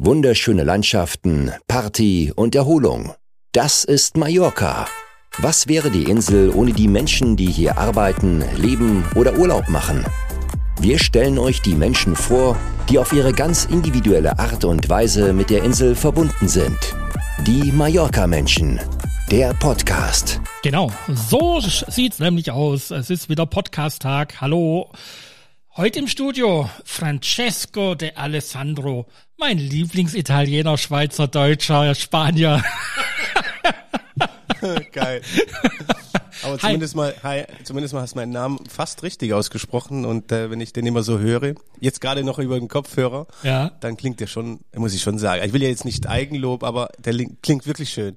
Wunderschöne Landschaften, Party und Erholung. Das ist Mallorca. Was wäre die Insel ohne die Menschen, die hier arbeiten, leben oder Urlaub machen? Wir stellen euch die Menschen vor, die auf ihre ganz individuelle Art und Weise mit der Insel verbunden sind. Die Mallorca-Menschen. Der Podcast. Genau, so sieht's nämlich aus. Es ist wieder Podcast-Tag. Hallo. Heute im Studio Francesco de Alessandro, mein Lieblingsitaliener, Schweizer, Deutscher, Spanier. Geil. Aber zumindest mal hast du meinen Namen fast richtig ausgesprochen und wenn ich den immer so höre, jetzt gerade noch über den Kopfhörer, ja, dann klingt der schon, muss ich schon sagen. Ich will ja jetzt nicht Eigenlob, aber der klingt wirklich schön.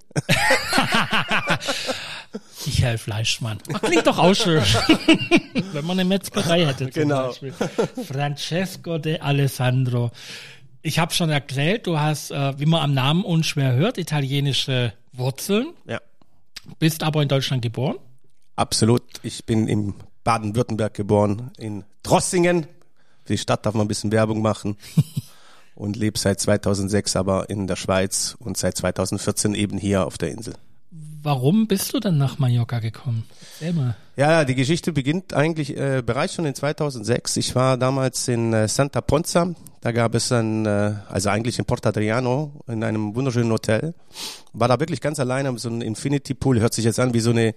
Michael Fleischmann. Klingt doch auch schön. Wenn man eine Metzgerei hätte zum Beispiel. Francesco de Alessandro. Ich habe schon erzählt, du hast, wie man am Namen unschwer hört, italienische Wurzeln. Ja. Bist aber in Deutschland geboren? Absolut. Ich bin in Baden-Württemberg geboren, in Drossingen. Für die Stadt darf man ein bisschen Werbung machen. Und lebe seit 2006 aber in der Schweiz und seit 2014 eben hier auf der Insel. Warum bist du dann nach Mallorca gekommen? Erzähl mal. Ja, die Geschichte beginnt eigentlich bereits schon in 2006. Ich war damals in Santa Ponza. Da gab es also eigentlich in Portadriano, in einem wunderschönen Hotel. War da wirklich ganz alleine, so ein Infinity Pool. Hört sich jetzt an wie so eine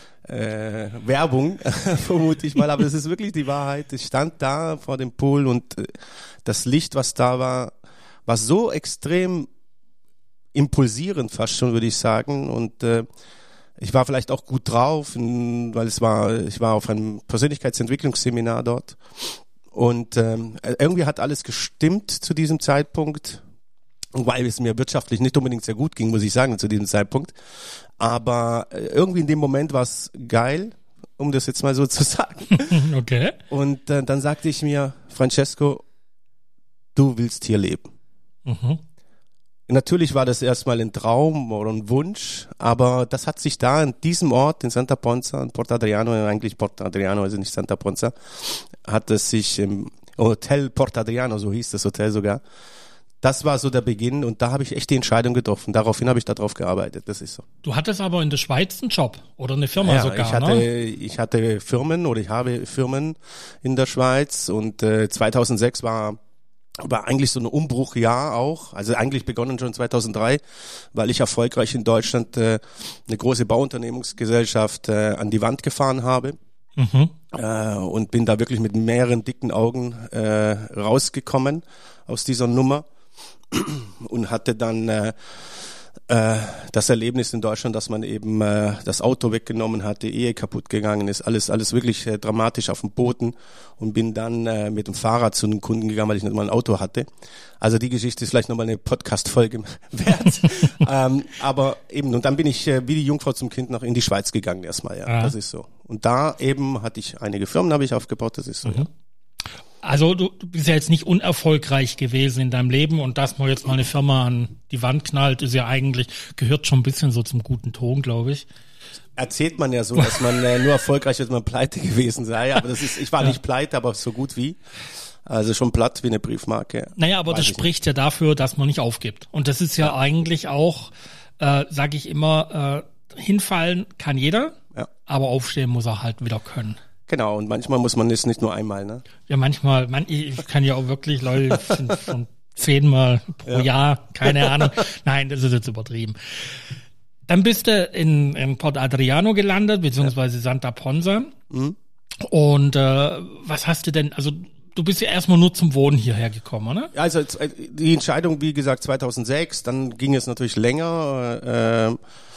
Werbung, vermute ich mal. Aber das ist wirklich die Wahrheit. Ich stand da vor dem Pool und das Licht, was da war so extrem impulsierend fast schon, würde ich sagen. Und ich war vielleicht auch gut drauf, weil ich war auf einem Persönlichkeitsentwicklungsseminar dort. Und irgendwie hat alles gestimmt zu diesem Zeitpunkt, weil es mir wirtschaftlich nicht unbedingt sehr gut ging, muss ich sagen, zu diesem Zeitpunkt. Aber irgendwie in dem Moment war es geil, um das jetzt mal so zu sagen. Okay. Und dann sagte ich mir, Francesco, du willst hier leben. Mhm. Natürlich war das erstmal ein Traum oder ein Wunsch, aber das hat sich da in diesem Ort, in Santa Ponza, in Portadriano, eigentlich Portadriano, also nicht Santa Ponza, hat es sich im Hotel Portadriano, so hieß das Hotel sogar, das war so der Beginn und da habe ich echt die Entscheidung getroffen. Daraufhin habe ich darauf gearbeitet, das ist so. Du hattest aber in der Schweiz einen Job oder eine Firma sogar, ich hatte Firmen oder ich habe Firmen in der Schweiz und 2006 war eigentlich so ein Umbruchjahr auch, also eigentlich begonnen schon 2003, weil ich erfolgreich in Deutschland eine große Bauunternehmensgesellschaft an die Wand gefahren habe. Mhm. Und bin da wirklich mit mehreren dicken Augen rausgekommen aus dieser Nummer und hatte dann das Erlebnis in Deutschland, dass man eben das Auto weggenommen hat, die Ehe kaputt gegangen ist, alles wirklich dramatisch auf dem Boden und bin dann mit dem Fahrrad zu einem Kunden gegangen, weil ich nicht mal ein Auto hatte. Also die Geschichte ist vielleicht nochmal eine Podcast-Folge wert. Aber eben, und dann bin ich wie die Jungfrau zum Kind noch in die Schweiz gegangen erstmal, ja. Das ist so. Und da eben hatte ich einige Firmen, habe ich aufgebaut, das ist so, ja. Also du bist ja jetzt nicht unerfolgreich gewesen in deinem Leben und dass man jetzt mal eine Firma an die Wand knallt, ist ja eigentlich, gehört schon ein bisschen so zum guten Ton, glaube ich. Erzählt man ja so, dass man nur erfolgreich ist, wenn man pleite gewesen sei, aber ich war nicht pleite, aber so gut wie. Also schon platt wie eine Briefmarke. Naja, aber das spricht ja dafür, dass man nicht aufgibt. Und das ist ja eigentlich auch, sage ich immer, hinfallen kann jeder, aber aufstehen muss er halt wieder können. Genau, und manchmal muss man es nicht nur einmal, ne? Ja, manchmal, ich kann ja auch wirklich Leute schon 10-mal pro Jahr, keine Ahnung. Nein, das ist jetzt übertrieben. Dann bist du in Portadriano gelandet, beziehungsweise Santa Ponza. Mhm. Und was hast du denn, also du bist ja erstmal nur zum Wohnen hierher gekommen, oder? Also die Entscheidung, wie gesagt, 2006, dann ging es natürlich länger,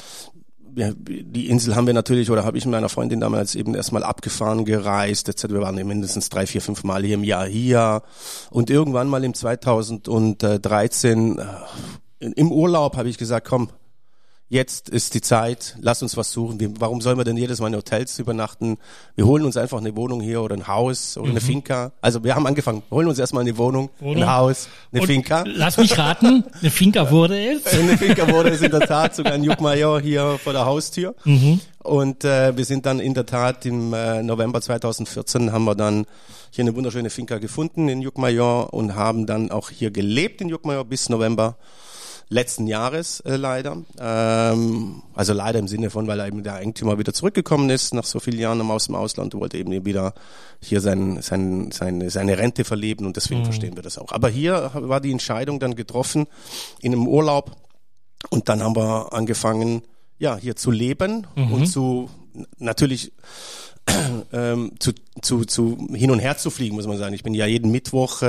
die Insel haben wir natürlich, oder habe ich mit meiner Freundin damals eben erstmal abgefahren, gereist, etc. Wir waren mindestens 3, 4, 5 Mal hier im Jahr hier. Und irgendwann mal im 2013 im Urlaub habe ich gesagt, komm, jetzt ist die Zeit, lass uns was suchen. Warum sollen wir denn jedes Mal in Hotels übernachten? Wir holen uns einfach eine Wohnung hier oder ein Haus oder eine Finca. Also wir haben angefangen, holen uns erstmal eine Wohnung, ein Haus, eine Finca. Lass mich raten, eine Finca wurde es. Eine Finca wurde es in der Tat, sogar in Llucmajor hier vor der Haustür. Und wir sind dann in der Tat im November 2014 haben wir dann hier eine wunderschöne Finca gefunden in Llucmajor und haben dann auch hier gelebt in Llucmajor bis November letzten Jahres leider. Also leider im Sinne von, weil er eben der Eigentümer wieder zurückgekommen ist nach so vielen Jahren aus dem Ausland und wollte eben wieder hier seine Rente verleben und deswegen verstehen wir das auch. Aber hier war die Entscheidung dann getroffen in einem Urlaub und dann haben wir angefangen, ja, hier zu leben und zu natürlich zu hin und her zu fliegen, muss man sagen. Ich bin ja jeden Mittwoch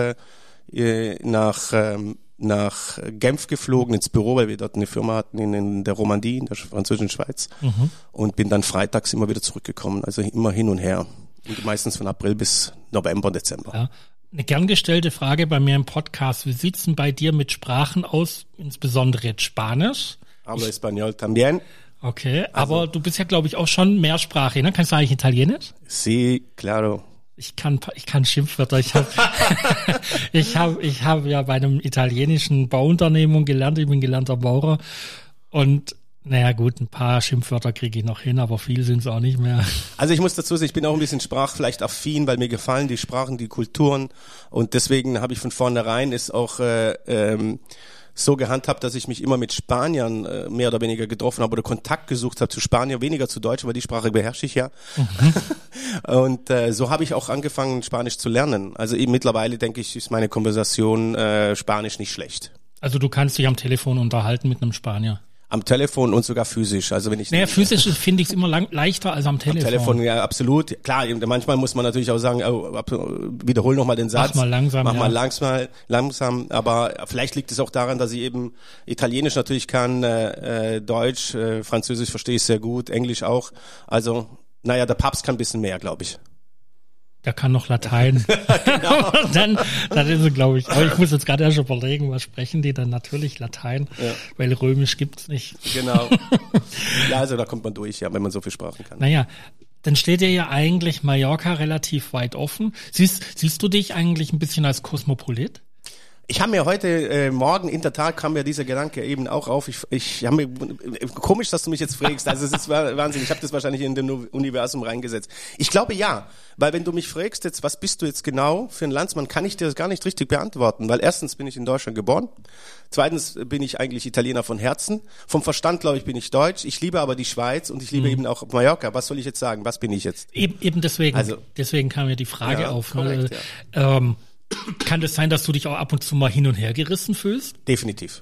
nach Genf geflogen ins Büro, weil wir dort eine Firma hatten in der Romandie, in der französischen Schweiz und bin dann freitags immer wieder zurückgekommen, also immer hin und her und meistens von April bis November, Dezember. Ja. Eine gern gestellte Frage bei mir im Podcast, wie sieht's denn bei dir mit Sprachen aus, insbesondere jetzt Spanisch? Hablo español también. Okay, aber du bist ja, glaube ich, auch schon mehrsprachig, ne? Kannst du eigentlich Italienisch? Sí, claro. Ich kann Schimpfwörter. Ich habe ja bei einem italienischen Bauunternehmung gelernt. Ich bin gelernter Maurer. Und naja gut, ein paar Schimpfwörter kriege ich noch hin, aber viel sind es auch nicht mehr. Also ich muss dazu sagen, ich bin auch ein bisschen vielleicht affin, weil mir gefallen die Sprachen, die Kulturen. Und deswegen habe ich von vornherein ist auch so gehandhabt, dass ich mich immer mit Spaniern mehr oder weniger getroffen habe oder Kontakt gesucht habe zu Spaniern, weniger zu Deutsch, weil die Sprache beherrsche ich ja. Und so habe ich auch angefangen, Spanisch zu lernen. Also eben mittlerweile, denke ich, ist meine Konversation Spanisch nicht schlecht. Also du kannst dich am Telefon unterhalten mit einem Spanier? Am Telefon und sogar physisch. Also wenn ich physisch finde ich es immer leichter als am Telefon. Am Telefon, ja, absolut. Klar, manchmal muss man natürlich auch sagen, wiederhol nochmal den Satz. Mach mal langsam. Aber vielleicht liegt es auch daran, dass ich eben Italienisch natürlich kann, Deutsch, Französisch verstehe ich sehr gut, Englisch auch. Also, naja, der Papst kann ein bisschen mehr, glaube ich. Der kann noch Latein. Genau. dann ist es, glaube ich. Aber ich muss jetzt gerade erst überlegen, was sprechen die dann? Natürlich Latein, weil Römisch gibt's nicht. Genau. Ja, also da kommt man durch, ja, wenn man so viel Sprachen kann. Naja, dann steht dir ja eigentlich Mallorca relativ weit offen. Siehst du dich eigentlich ein bisschen als Kosmopolit? Ich habe mir heute Morgen in der Tat kam mir dieser Gedanke eben auch auf. Ich habe mir komisch, dass du mich jetzt fragst. Also es ist Wahnsinn. Ich habe das wahrscheinlich in dem Universum reingesetzt. Ich glaube ja, weil wenn du mich fragst jetzt, was bist du jetzt genau für ein Landsmann, kann ich dir das gar nicht richtig beantworten, weil erstens bin ich in Deutschland geboren. Zweitens bin ich eigentlich Italiener von Herzen. Vom Verstand, glaube ich, bin ich Deutsch. Ich liebe aber die Schweiz und ich liebe eben auch Mallorca. Was soll ich jetzt sagen? Was bin ich jetzt? Eben deswegen kam mir die Frage auf. Korrekt, Kann das sein, dass du dich auch ab und zu mal hin und her gerissen fühlst? Definitiv.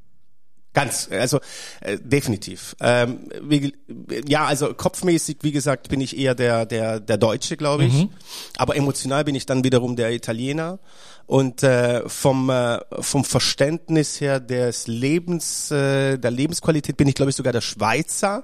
Definitiv. Also kopfmäßig, wie gesagt, bin ich eher der Deutsche, glaube ich. Aber emotional bin ich dann wiederum der Italiener. Und vom Verständnis her der Lebensqualität bin ich, glaube ich, sogar der Schweizer.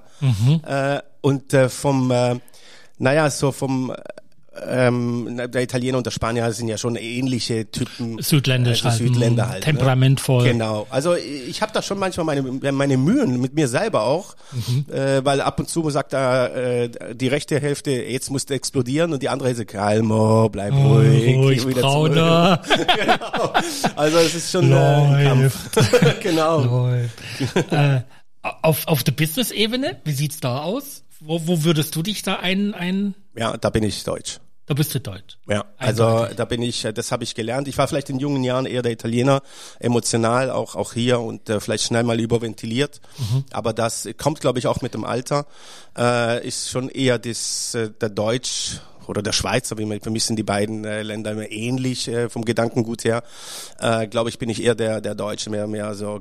Der Italiener und der Spanier sind ja schon ähnliche Typen. Südländisch Südländer halt. Temperamentvoll. Ne? Genau. Also ich habe da schon manchmal meine Mühen mit mir selber auch, weil ab und zu sagt die rechte Hälfte, jetzt musst du explodieren und die andere Hälfte, Calmo, bleib ruhig. Ruhig, Brauner. Genau. Also es ist schon ein Kampf. Genau. Auf der Business-Ebene, wie sieht's da aus? Wo würdest du dich da Ja, da bin ich Deutsch. Da bist du Deutsch. Ja, also da bin ich, das habe ich gelernt. Ich war vielleicht in jungen Jahren eher der Italiener, emotional, auch hier und vielleicht schnell mal überventiliert. Aber das kommt, glaube ich, auch mit dem Alter. Ist schon eher der Deutsch oder der Schweizer, für mich sind die beiden Länder immer ähnlich vom Gedankengut her. Glaube ich, bin ich eher der Deutsche, mehr so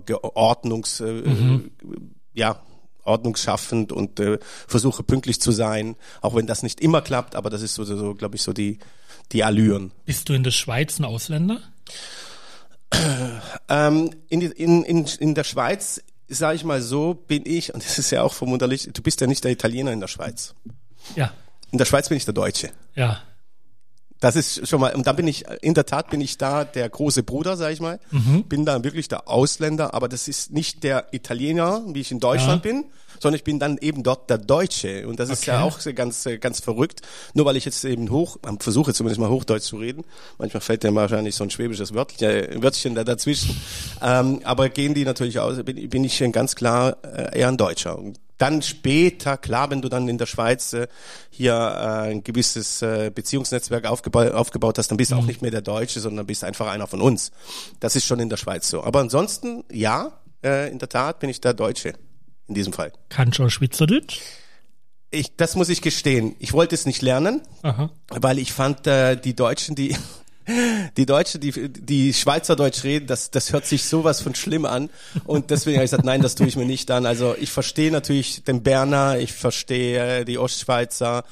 ordnungsschaffend und versuche pünktlich zu sein, auch wenn das nicht immer klappt, aber das ist so glaube ich, so die Allüren. Bist du in der Schweiz ein Ausländer? In der Schweiz, sage ich mal so, bin ich, und das ist ja auch verwunderlich, du bist ja nicht der Italiener in der Schweiz. Ja. In der Schweiz bin ich der Deutsche. Ja. Das ist schon mal, und da bin ich da der große Bruder, sag ich mal. Bin da wirklich der Ausländer, aber das ist nicht der Italiener, wie ich in Deutschland bin, sondern ich bin dann eben dort der Deutsche. Und das ist ja auch ganz verrückt. Nur weil ich jetzt eben versuche zumindest mal Hochdeutsch zu reden. Manchmal fällt mir wahrscheinlich so ein schwäbisches Wörtchen da dazwischen. Aber gehen die natürlich aus, bin ich ganz klar eher ein Deutscher. Und dann später, klar, wenn du dann in der Schweiz hier ein gewisses Beziehungsnetzwerk aufgebaut hast, dann bist du auch nicht mehr der Deutsche, sondern bist einfach einer von uns. Das ist schon in der Schweiz so. Aber ansonsten, ja, in der Tat bin ich der Deutsche in diesem Fall. Kannst du Schweizerdeutsch? Das muss ich gestehen. Ich wollte es nicht lernen, weil ich fand, die Deutschen, die Schweizerdeutsch reden, das hört sich sowas von schlimm an. Und deswegen habe ich gesagt, nein, das tue ich mir nicht an. Also ich verstehe natürlich den Berner, ich verstehe die Ostschweizer,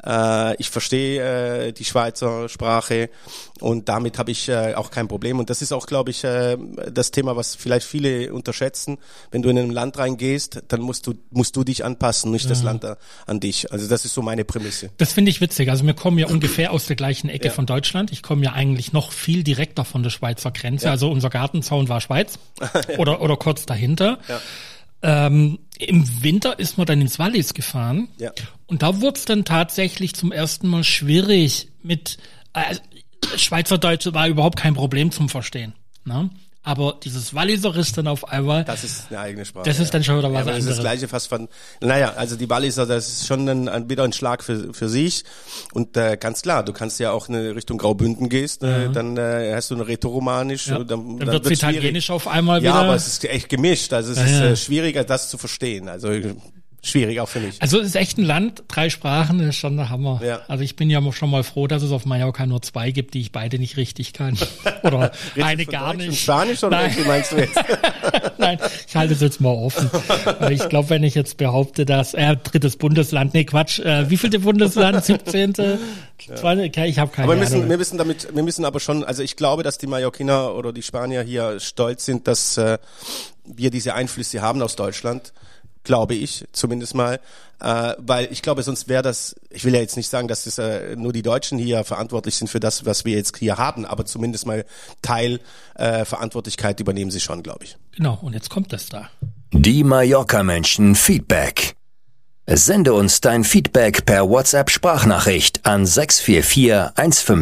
ich verstehe die Schweizer Sprache und damit habe ich auch kein Problem. Und das ist auch, glaube ich, das Thema, was vielleicht viele unterschätzen. Wenn du in ein Land reingehst, dann musst du dich anpassen, nicht das Land an dich. Also das ist so meine Prämisse. Das finde ich witzig. Also wir kommen ja ungefähr aus der gleichen Ecke von Deutschland. Ich komme ja eigentlich noch viel direkter von der Schweizer Grenze. Ja. Also unser Gartenzaun war Schweiz oder kurz dahinter. Ja. Im Winter ist man dann ins Wallis gefahren und da wurde es dann tatsächlich zum ersten Mal schwierig mit Schweizerdeutsch war überhaupt kein Problem zum Verstehen, ne? Aber dieses Walliser ist dann auf einmal... Das ist eine eigene Sprache. Das ist dann schon wieder was anderes. Das ist das Gleiche fast von... Naja, also die Walliser, das ist schon wieder ein Schlag für sich. Und ganz klar, du kannst ja auch in Richtung Graubünden gehst, dann hast du eine Rätoromanisch. Ja. Dann wird es Italienisch auf einmal wieder... Ja, aber es ist echt gemischt. Also es ist schwieriger, das zu verstehen. Also schwierig auch für mich. Also es ist echt ein Land, 3 Sprachen, das ist schon der Hammer. Ja. Also ich bin ja schon mal froh, dass es auf Mallorca nur 2 gibt, die ich beide nicht richtig kann. Oder eine gar nicht. Spanisch oder welche meinst du jetzt? Nein, ich halte es jetzt mal offen. Weil ich glaube, wenn ich jetzt behaupte, dass 3. Bundesland, nee Quatsch, wie vielte Bundesland? 17. Ja. Ich habe keine Ahnung. Wir müssen aber schon, also ich glaube, dass die Mallorquiner oder die Spanier hier stolz sind, dass wir diese Einflüsse haben aus Deutschland. Glaube ich, zumindest mal, weil ich glaube, sonst wäre das, ich will ja jetzt nicht sagen, dass das nur die Deutschen hier verantwortlich sind für das, was wir jetzt hier haben, aber zumindest mal Teil Verantwortlichkeit übernehmen sie schon, glaube ich. Genau, und jetzt kommt das da. Die Mallorca-Menschen Feedback. Sende uns dein Feedback per WhatsApp-Sprachnachricht an 644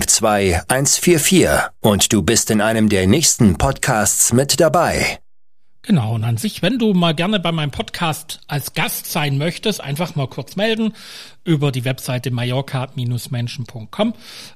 152 144 und du bist in einem der nächsten Podcasts mit dabei. Genau, und an sich, wenn du mal gerne bei meinem Podcast als Gast sein möchtest, einfach mal kurz melden über die Webseite mallorca-menschen.com.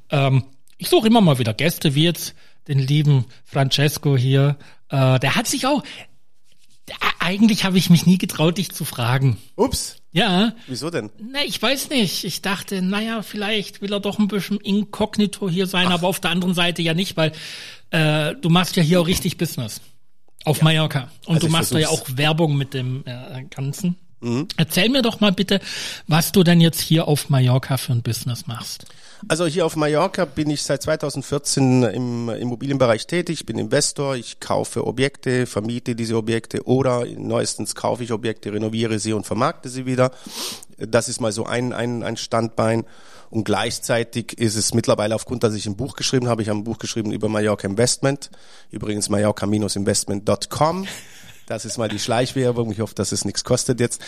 Ich suche immer mal wieder Gäste, wie jetzt den lieben Francesco hier. Der hat sich auch, eigentlich habe ich mich nie getraut, dich zu fragen. Ups. Ja. Wieso denn? Na, ich weiß nicht. Ich dachte, vielleicht will er doch ein bisschen inkognito hier sein, aber auf der anderen Seite ja nicht, weil du machst ja hier auch richtig Business. Auf Mallorca. Und also du machst da ja auch Werbung mit dem Ganzen. Erzähl mir doch mal bitte, was du denn jetzt hier auf Mallorca für ein Business machst. Also hier auf Mallorca bin ich seit 2014 im Immobilienbereich tätig. Ich bin Investor, ich kaufe Objekte, vermiete diese Objekte oder neuestens kaufe ich Objekte, renoviere sie und vermarkte sie wieder. Das ist mal so ein Standbein. Und gleichzeitig ist es mittlerweile aufgrund, dass ich ein Buch geschrieben habe. Ich habe ein Buch geschrieben über Mallorca Investment. Übrigens mallorca-investment.com. Das ist mal die Schleichwerbung. Ich hoffe, dass es nichts kostet jetzt.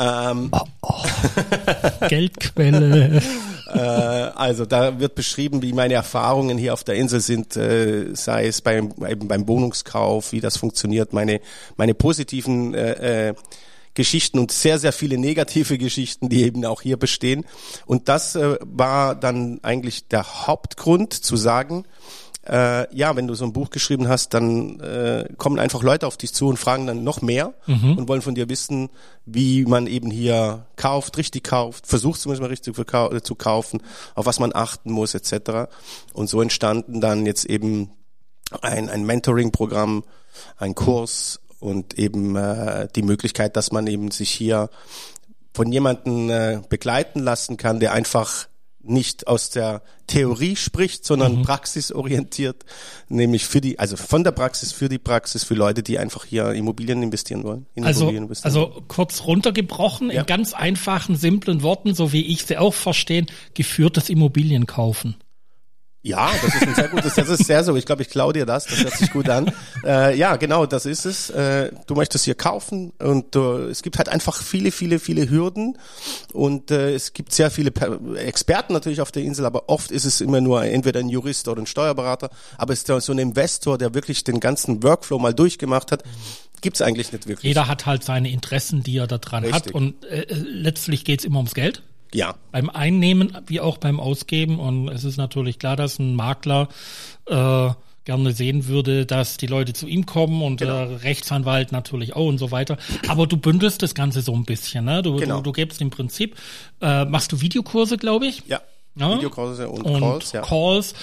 Geldquelle. Also da wird beschrieben, wie meine Erfahrungen hier auf der Insel sind, sei es beim Wohnungskauf, wie das funktioniert, meine positiven Geschichten und sehr, sehr viele negative Geschichten, die eben auch hier bestehen. Und das war dann eigentlich der Hauptgrund zu sagen, wenn du so ein Buch geschrieben hast, dann kommen einfach Leute auf dich zu und fragen dann noch mehr und wollen von dir wissen, wie man eben hier richtig kauft, versucht zumindest mal richtig zu kaufen, auf was man achten muss etc. Und so entstanden dann jetzt eben ein Mentoring-Programm, ein Kurs und eben die Möglichkeit, dass man eben sich hier von jemandem begleiten lassen kann, der einfach nicht aus der Theorie spricht, sondern praxisorientiert, nämlich von der Praxis für die Praxis, für Leute, die einfach hier Immobilien investieren wollen. Also kurz runtergebrochen, in ganz einfachen, simplen Worten, so wie ich sie auch verstehe, geführtes Immobilienkaufen. Ja, das ist ein sehr gutes, das ist sehr so. Ich glaube, ich klaue dir das hört sich gut an. Ja, genau, das ist es. Du möchtest hier kaufen und es gibt halt einfach viele Hürden und es gibt sehr viele Experten natürlich auf der Insel, aber oft ist es immer nur entweder ein Jurist oder ein Steuerberater, aber es ist so ein Investor, der wirklich den ganzen Workflow mal durchgemacht hat. Gibt's eigentlich nicht wirklich. Jeder hat halt seine Interessen, die er da dran hat und letztlich geht's immer ums Geld. Ja. Beim Einnehmen wie auch beim Ausgeben. Und es ist natürlich klar, dass ein Makler gerne sehen würde, dass die Leute zu ihm kommen und Rechtsanwalt natürlich auch und so weiter. Aber du bündelst das Ganze so ein bisschen, ne? Du gibst im Prinzip, machst du Videokurse, glaube ich? Ja. Videokurse und Calls, ja. Calls.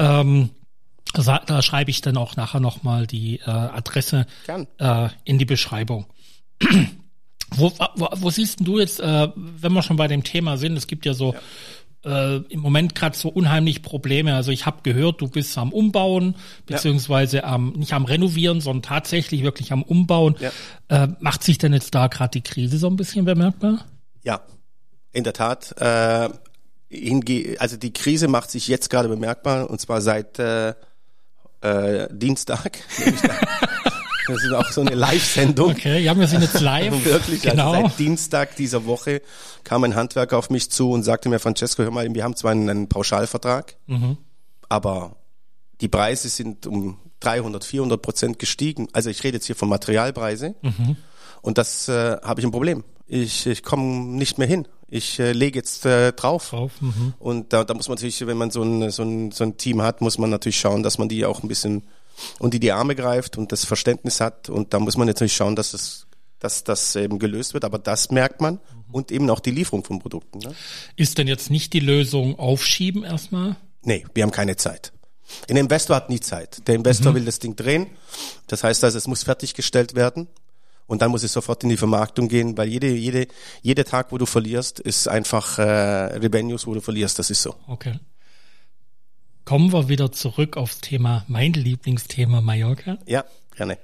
Da schreibe ich dann auch nachher nochmal die Adresse in die Beschreibung. Wo siehst du jetzt, wenn wir schon bei dem Thema sind, es gibt ja so im Moment gerade so unheimlich Probleme. Also ich habe gehört, du bist am Umbauen, beziehungsweise nicht am Renovieren, sondern tatsächlich wirklich am Umbauen. Ja. Macht sich denn jetzt da gerade die Krise so ein bisschen bemerkbar? Ja, in der Tat. Also die Krise macht sich jetzt gerade bemerkbar, und zwar seit Dienstag. Das ist auch so eine Live-Sendung. Okay, ja, wir sind jetzt live. Wirklich, genau. Also seit Dienstag dieser Woche kam ein Handwerker auf mich zu und sagte mir, Francesco, hör mal, wir haben zwar einen Pauschalvertrag, aber die Preise sind um 300-400% gestiegen. Also ich rede jetzt hier von Materialpreise. Und das habe ich ein Problem. Ich komme nicht mehr hin. Ich lege jetzt drauf. Und da muss man natürlich, wenn man so ein Team hat, muss man natürlich schauen, dass man die auch ein bisschen und die Arme greift und das Verständnis hat. Und da muss man natürlich schauen, dass das eben gelöst wird. Aber das merkt man. Und eben auch die Lieferung von Produkten. Ne? Ist denn jetzt nicht die Lösung aufschieben erstmal? Nee, wir haben keine Zeit. Ein Investor hat nie Zeit. Der Investor will das Ding drehen. Das heißt also, es muss fertiggestellt werden. Und dann muss es sofort in die Vermarktung gehen, weil jeder Tag, wo du verlierst, ist einfach Revenues, wo du verlierst. Das ist so. Okay. Kommen wir wieder zurück aufs Thema, mein Lieblingsthema Mallorca. Ja, gerne.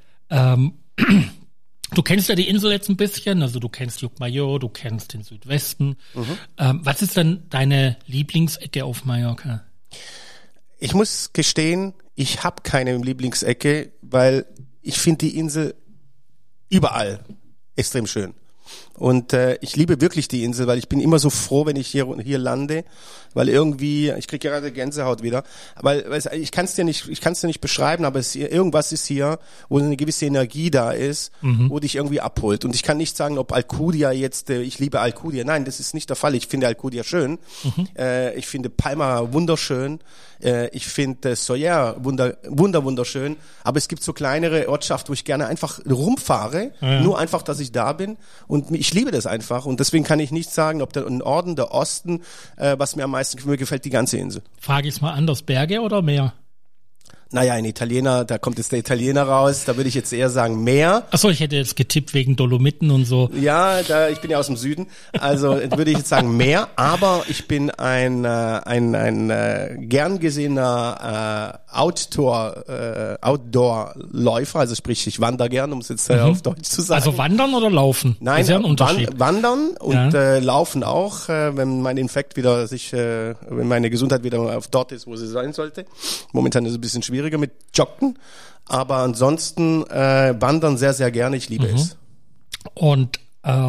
Du kennst ja die Insel jetzt ein bisschen, also du kennst Llucmajor, du kennst den Südwesten. Was ist denn deine Lieblingsecke auf Mallorca? Ich muss gestehen, ich habe keine Lieblingsecke, weil ich finde die Insel überall extrem schön. Und ich liebe wirklich die Insel, weil ich bin immer so froh, wenn ich hier lande, weil irgendwie, ich kriege gerade Gänsehaut wieder, weil ich kann es dir nicht beschreiben, aber irgendwas ist hier, wo eine gewisse Energie da ist, wo dich irgendwie abholt. Und ich kann nicht sagen, ob Alcudia jetzt, ich liebe Alcudia. Nein, das ist nicht der Fall. Ich finde Alcudia schön. Ich finde Palma wunderschön. Ich finde Sóller wunderschön. Aber es gibt so kleinere Ortschaften, wo ich gerne einfach rumfahre, nur einfach, dass ich da bin. Und ich liebe das einfach. Und deswegen kann ich nicht sagen, ob der Norden, der Osten, was mir am meisten gefällt, die ganze Insel. Frage ich es mal anders, Berge oder Meer? Naja, ein Italiener, da kommt jetzt der Italiener raus, da würde ich jetzt eher sagen Meer. Achso, ich hätte jetzt getippt wegen Dolomiten und so. Ja, ich bin ja aus dem Süden, also würde ich jetzt sagen Meer, aber ich bin ein gern gesehener Outdoor-Läufer, also sprich, ich wandere gern, um es jetzt auf Deutsch zu sagen. Also wandern oder laufen? Nein, das ist ja ein Unterschied. Wandern und laufen auch, wenn mein Infekt wieder wenn meine Gesundheit wieder auf dort ist, wo sie sein sollte. Momentan ist es ein bisschen schwieriger mit Joggen, aber ansonsten wandern sehr, sehr gerne. Ich liebe es. Und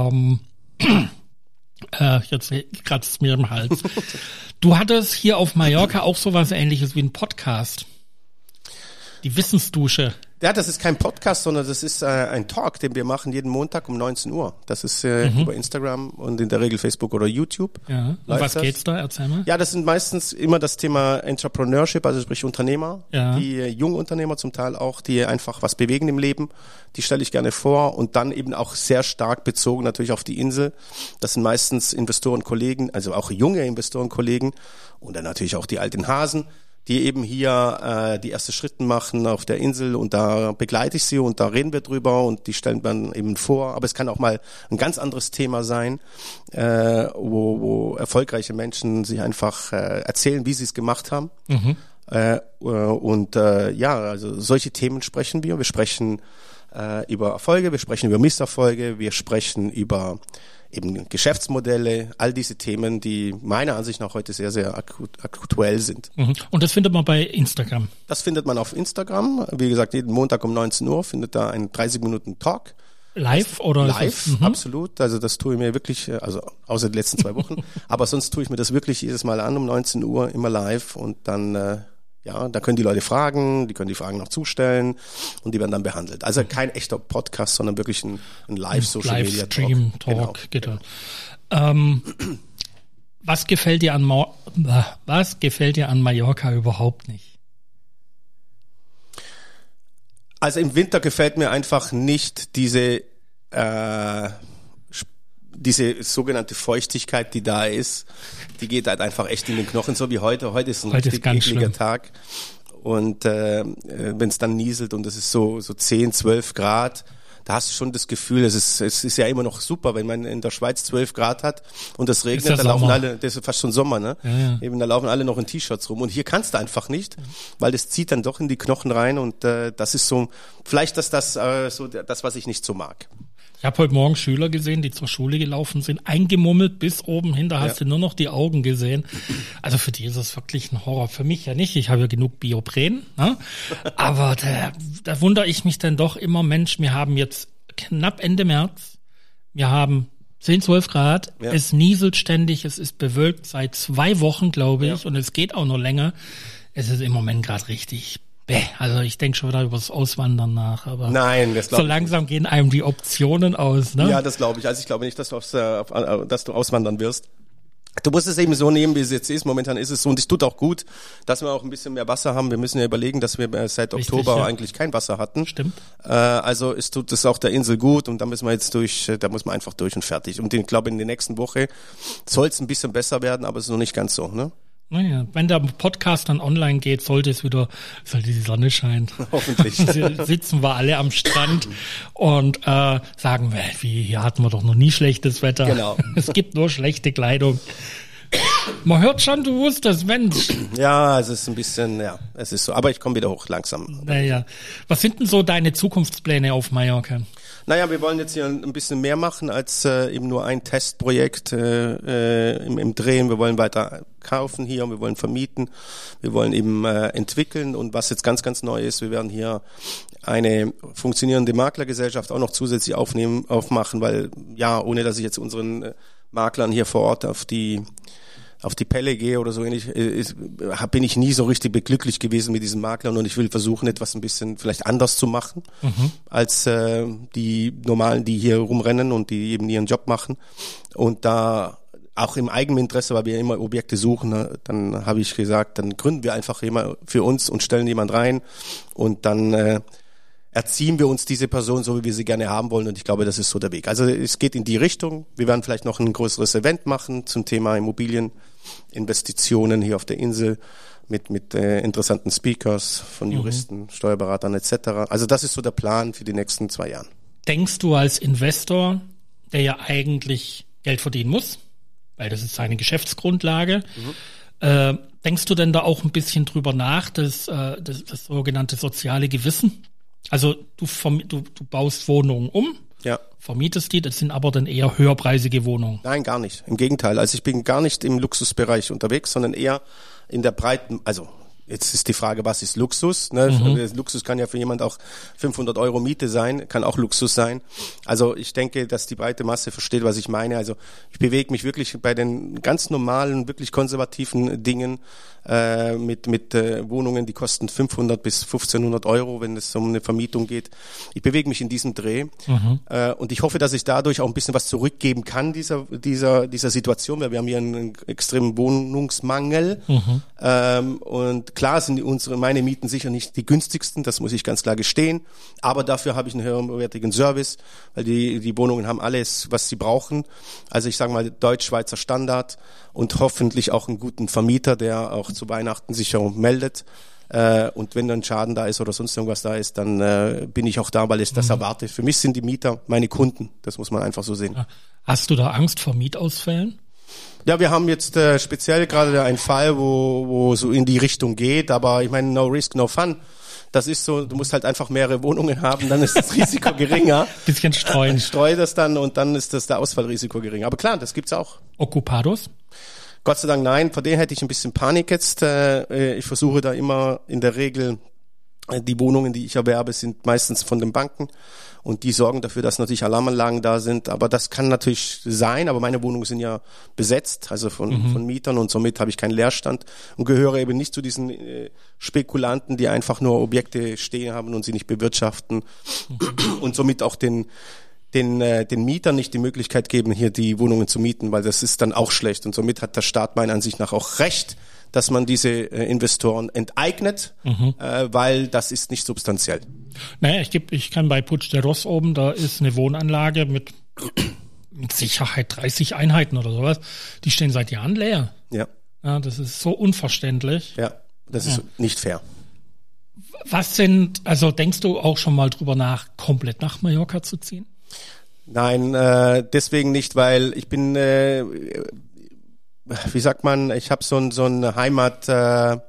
jetzt kratzt es mir im Hals. Du hattest hier auf Mallorca auch sowas Ähnliches wie ein Podcast. Die Wissensdusche. Ja, das ist kein Podcast, sondern das ist ein Talk, den wir machen jeden Montag um 19 Uhr. Das ist über Instagram und in der Regel Facebook oder YouTube. Ja. Und was geht's da? Erzähl mal. Ja, das sind meistens immer das Thema Entrepreneurship, also sprich Unternehmer, die junge Unternehmer zum Teil auch, die einfach was bewegen im Leben. Die stelle ich gerne vor und dann eben auch sehr stark bezogen natürlich auf die Insel. Das sind meistens Investorenkollegen, also auch junge Investorenkollegen und dann natürlich auch die alten Hasen, die eben hier die ersten Schritte machen auf der Insel und da begleite ich sie und da reden wir drüber und die stellen dann eben vor. Aber es kann auch mal ein ganz anderes Thema sein, wo erfolgreiche Menschen sich einfach erzählen, wie sie es gemacht haben. Also solche Themen sprechen wir. Wir sprechen über Erfolge, wir sprechen über Misserfolge, wir sprechen über eben Geschäftsmodelle, all diese Themen, die meiner Ansicht nach heute sehr, sehr aktuell sind. Und das findet man bei Instagram? Das findet man auf Instagram. Wie gesagt, jeden Montag um 19 Uhr findet da ein 30-Minuten-Talk. Live oder? Live, absolut. Also das tue ich mir wirklich, also außer die letzten 2 Wochen. Aber sonst tue ich mir das wirklich jedes Mal an um 19 Uhr, immer live. Und dann, da können die Leute fragen, die können die Fragen noch zustellen und die werden dann behandelt. Also kein echter Podcast, sondern wirklich ein Live-Social-Media-Talk. Genau. Was gefällt dir an Mallorca überhaupt nicht? Also im Winter gefällt mir einfach nicht diese sogenannte Feuchtigkeit, die da ist. Die geht halt einfach echt in den Knochen, so wie heute. Heute ist ein richtig ekliger Tag. Und wenn es dann nieselt und es ist so 10, 12 Grad, da hast du schon das Gefühl, es ist ja immer noch super, wenn man in der Schweiz 12 Grad hat und es regnet, da laufen alle, das ist fast schon Sommer, ne? Ja. Eben, da laufen alle noch in T-Shirts rum. Und hier kannst du einfach nicht, weil das zieht dann doch in die Knochen rein und das ist so, vielleicht das, was ich nicht so mag. Ich habe heute Morgen Schüler gesehen, die zur Schule gelaufen sind, eingemummelt bis oben hin, da hast du nur noch die Augen gesehen. Also für die ist es wirklich ein Horror. Für mich ja nicht, ich habe ja genug Biopren, ne? Aber da wundere ich mich dann doch immer, Mensch, wir haben jetzt knapp Ende März, wir haben 10, 12 Grad, es nieselt ständig, es ist bewölkt seit 2 Wochen, glaube ich, und es geht auch noch länger. Es ist im Moment gerade richtig. Also ich denke schon wieder über das Auswandern nach, aber nein, das so langsam gehen einem die Optionen aus, ne? Ja, das glaube ich. Also ich glaube nicht, dass du auswandern wirst. Du musst es eben so nehmen, wie es jetzt ist. Momentan ist es so und es tut auch gut, dass wir auch ein bisschen mehr Wasser haben. Wir müssen ja überlegen, dass wir seit Oktober eigentlich kein Wasser hatten. Stimmt. Also es tut es auch der Insel gut und da müssen wir jetzt da muss man einfach durch und fertig. Und ich glaube, in der nächsten Woche soll es ein bisschen besser werden, aber es ist noch nicht ganz so, ne? Naja, wenn der Podcast dann online geht, sollte die Sonne scheinen. Hoffentlich. Sitzen wir alle am Strand und sagen, hier hatten wir doch noch nie schlechtes Wetter. Genau. Es gibt nur schlechte Kleidung. Man hört schon, du wusstest, Mensch. Ja, es ist ein bisschen, es ist so. Aber ich komme wieder hoch langsam. Naja. Was sind denn so deine Zukunftspläne auf Mallorca? Naja, wir wollen jetzt hier ein bisschen mehr machen als eben nur ein Testprojekt im Drehen. Wir wollen weiter kaufen hier und wir wollen vermieten. Wir wollen eben entwickeln und was jetzt ganz, ganz neu ist, wir werden hier eine funktionierende Maklergesellschaft auch noch zusätzlich aufmachen, weil ohne dass ich jetzt unseren Maklern hier vor Ort auf die Pelle gehe oder so ähnlich, bin ich nie so richtig glücklich gewesen mit diesen Maklern und ich will versuchen, etwas ein bisschen vielleicht anders zu machen als die Normalen, die hier rumrennen und die eben ihren Job machen. Und da auch im Eigeninteresse, weil wir immer Objekte suchen, dann habe ich gesagt, dann gründen wir einfach immer für uns und stellen jemand rein und dann erziehen wir uns diese Person so, wie wir sie gerne haben wollen und ich glaube, das ist so der Weg. Also es geht in die Richtung. Wir werden vielleicht noch ein größeres Event machen zum Thema Immobilieninvestitionen hier auf der Insel mit interessanten Speakers von Juristen, Steuerberatern etc. Also das ist so der Plan für die nächsten 2 Jahre. Denkst du als Investor, der ja eigentlich Geld verdienen muss, weil das ist seine Geschäftsgrundlage, denkst du denn da auch ein bisschen drüber nach, das sogenannte soziale Gewissen? Also du baust Wohnungen um, vermietest die, das sind aber dann eher höherpreisige Wohnungen. Nein, gar nicht. Im Gegenteil. Also ich bin gar nicht im Luxusbereich unterwegs, sondern eher in der breiten, also jetzt ist die Frage, was ist Luxus? Ne? Luxus kann ja für jemand auch 500 € Miete sein, kann auch Luxus sein. Also ich denke, dass die breite Masse versteht, was ich meine. Also ich bewege mich wirklich bei den ganz normalen, wirklich konservativen Dingen mit Wohnungen, die kosten 500 bis 1500 €, wenn es um eine Vermietung geht. Ich bewege mich in diesem Dreh und ich hoffe, dass ich dadurch auch ein bisschen was zurückgeben kann dieser Situation, weil wir haben hier einen extremen Wohnungsmangel und klar sind meine Mieten sicher nicht die günstigsten, das muss ich ganz klar gestehen, aber dafür habe ich einen höherwertigen Service, weil die Wohnungen haben alles, was sie brauchen. Also ich sage mal Deutsch-Schweizer Standard und hoffentlich auch einen guten Vermieter, der auch zu Weihnachten sich meldet. Und wenn dann Schaden da ist oder sonst irgendwas da ist, dann bin ich auch da, weil ich das erwarte. Für mich sind die Mieter meine Kunden, das muss man einfach so sehen. Hast du da Angst vor Mietausfällen? Ja, wir haben jetzt speziell gerade einen Fall, wo so in die Richtung geht, aber ich meine, no risk, no fun. Das ist so, du musst halt einfach mehrere Wohnungen haben, dann ist das Risiko geringer. Bisschen streuen. Streu das dann und dann ist das der Ausfallrisiko geringer. Aber klar, das gibt's auch. Occupados? Gott sei Dank nein, vor der hätte ich ein bisschen Panik jetzt. Ich versuche da immer in der Regel, die Wohnungen, die ich erwerbe, sind meistens von den Banken und die sorgen dafür, dass natürlich Alarmanlagen da sind. Aber das kann natürlich sein, aber meine Wohnungen sind ja besetzt, also von Mietern und somit habe ich keinen Leerstand und gehöre eben nicht zu diesen Spekulanten, die einfach nur Objekte stehen haben und sie nicht bewirtschaften und somit auch den Mietern nicht die Möglichkeit geben, hier die Wohnungen zu mieten, weil das ist dann auch schlecht. Und somit hat der Staat meiner Ansicht nach auch recht, dass man diese Investoren enteignet, weil das ist nicht substanziell. Naja, ich kann bei Puig de Ros oben, da ist eine Wohnanlage mit Sicherheit 30 Einheiten oder sowas. Die stehen seit Jahren leer. Ja. Ja, das ist so unverständlich. Ja, das ist nicht fair. Also denkst du auch schon mal drüber nach, komplett nach Mallorca zu ziehen? Nein, deswegen nicht, weil ich bin, wie sagt man, ich habe so ein Heimat, so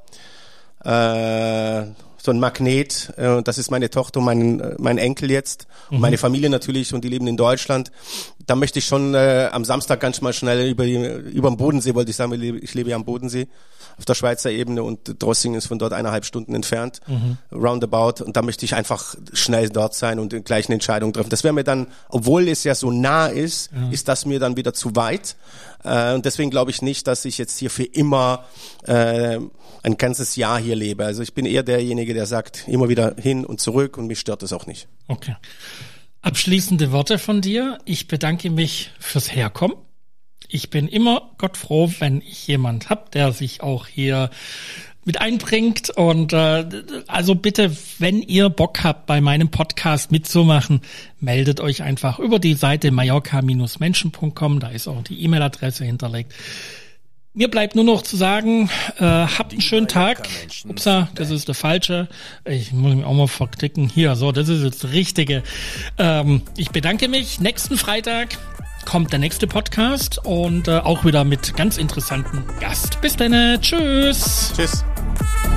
ein Magnet, das ist meine Tochter und mein Enkel jetzt und meine Familie natürlich und die leben in Deutschland. Da möchte ich schon am Samstag ganz mal schnell über den Bodensee, wollte ich sagen, ich lebe ja am Bodensee auf der Schweizer Ebene und Drossingen ist von dort 1,5 Stunden entfernt, roundabout, und da möchte ich einfach schnell dort sein und die gleichen Entscheidungen treffen. Das wäre mir dann, obwohl es ja so nah ist, ist das mir dann wieder zu weit und deswegen glaube ich nicht, dass ich jetzt hier für immer ein ganzes Jahr hier lebe. Also ich bin eher derjenige, der sagt, immer wieder hin und zurück und mich stört das auch nicht. Okay. Abschließende Worte von dir. Ich bedanke mich fürs Herkommen. Ich bin immer gottfroh, wenn ich jemand habe, der sich auch hier mit einbringt. Und also bitte, wenn ihr Bock habt, bei meinem Podcast mitzumachen, meldet euch einfach über die Seite mallorca-menschen.com. Da ist auch die E-Mail-Adresse hinterlegt. Mir bleibt nur noch zu sagen, habt einen schönen Tag. Upsa, das ist der falsche. Ich muss mich auch mal verklicken. Hier, so, das ist jetzt der richtige. Ich bedanke mich. Nächsten Freitag kommt der nächste Podcast und auch wieder mit ganz interessanten Gast. Bis dann. Tschüss. Tschüss.